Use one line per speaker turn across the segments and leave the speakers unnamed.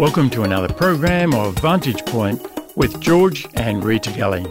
Welcome to another program of Vantage Point with George and Rita Kelly.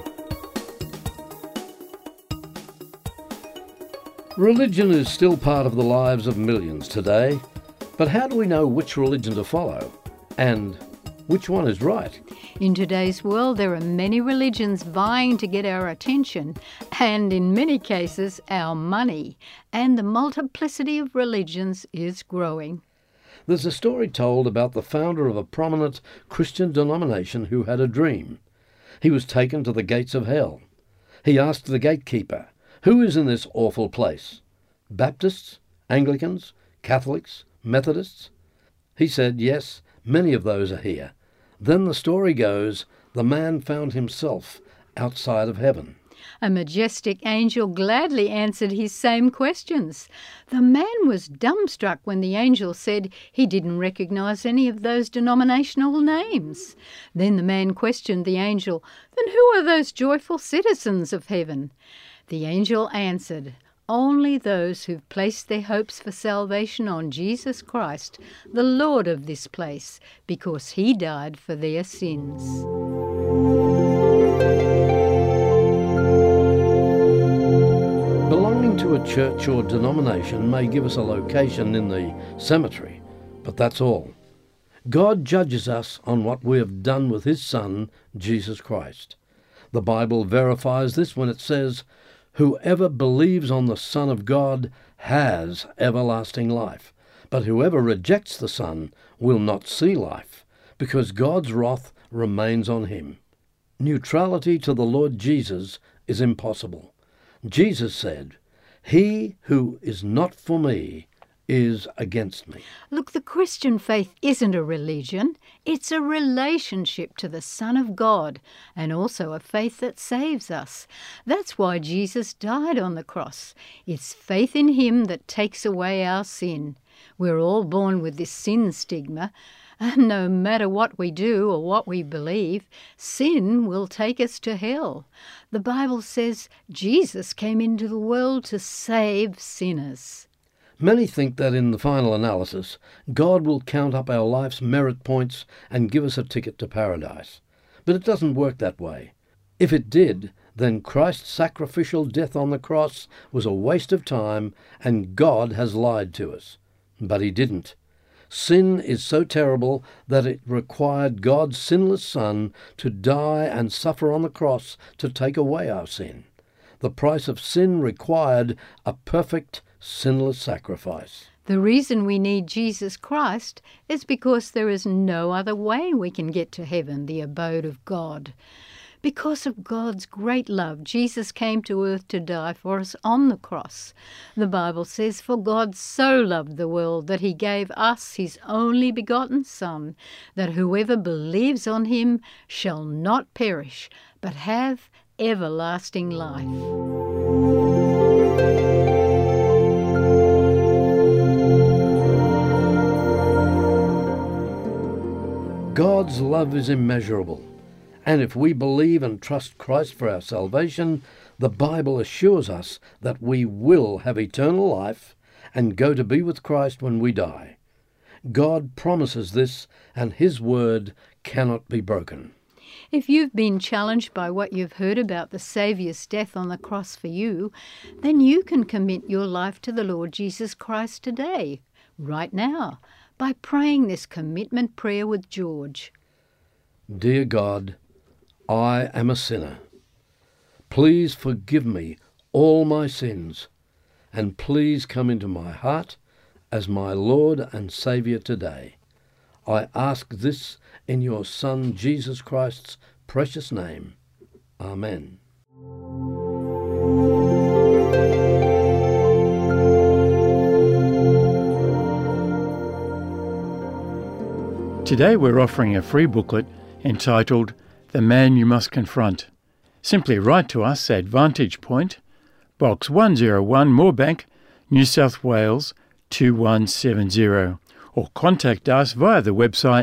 Religion is still part of the lives of millions today, but how do we know which religion to follow and which one is right?
In today's world, there are many religions vying to get our attention and, in many cases, our money. And the multiplicity of religions is growing.
There's a story told about the founder of a prominent Christian denomination who had a dream. He was taken to the gates of hell. He asked the gatekeeper, "Who is in this awful place? Baptists, Anglicans, Catholics, Methodists?" He said, "Yes, many of those are here." Then the story goes, the man found himself outside of heaven.
A majestic angel gladly answered his same questions. The man was dumbstruck when the angel said he didn't recognize any of those denominational names. Then the man questioned the angel, "Then who are those joyful citizens of heaven?" The angel answered, "Only those who've placed their hopes for salvation on Jesus Christ, the Lord of this place, because he died for their sins."
Belonging to a church or denomination may give us a location in the cemetery, but that's all. God judges us on what we have done with his Son, Jesus Christ. The Bible verifies this when it says, "Whoever believes on the Son of God has everlasting life, but whoever rejects the Son will not see life, because God's wrath remains on him." Neutrality to the Lord Jesus is impossible. Jesus said, "He who is not for me is against me."
Look, the Christian faith isn't a religion. It's a relationship to the Son of God, and also a faith that saves us. That's why Jesus died on the cross. It's faith in him that takes away our sin. We're all born with this sin stigma, and no matter what we do or what we believe, sin will take us to hell. The Bible says Jesus came into the world to save sinners.
Many think that in the final analysis, God will count up our life's merit points and give us a ticket to paradise. But it doesn't work that way. If it did, then Christ's sacrificial death on the cross was a waste of time, and God has lied to us. But he didn't. Sin is so terrible that it required God's sinless Son to die and suffer on the cross to take away our sin. The price of sin required a perfect, sinless sacrifice.
The reason we need Jesus Christ is because there is no other way we can get to heaven, the abode of God. Because of God's great love, Jesus came to earth to die for us on the cross. The Bible says, "For God so loved the world that he gave us his only begotten Son, that whoever believes on him shall not perish, but have everlasting life."
God's love is immeasurable. And if we believe and trust Christ for our salvation, the Bible assures us that we will have eternal life and go to be with Christ when we die. God promises this, and his word cannot be broken.
If you've been challenged by what you've heard about the Saviour's death on the cross for you, then you can commit your life to the Lord Jesus Christ today, right now, by praying this commitment prayer with George.
Dear God, I am a sinner. Please forgive me all my sins, and please come into my heart as my Lord and Saviour today. I ask this in your Son Jesus Christ's precious name. Amen.
Today we're offering a free booklet entitled "The Man You Must Confront." Simply write to us at Vantage Point, Box 101 Moorebank, New South Wales 2170, or contact us via the website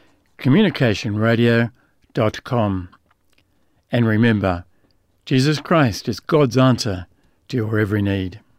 communicationradio.com. And remember, Jesus Christ is God's answer to your every need.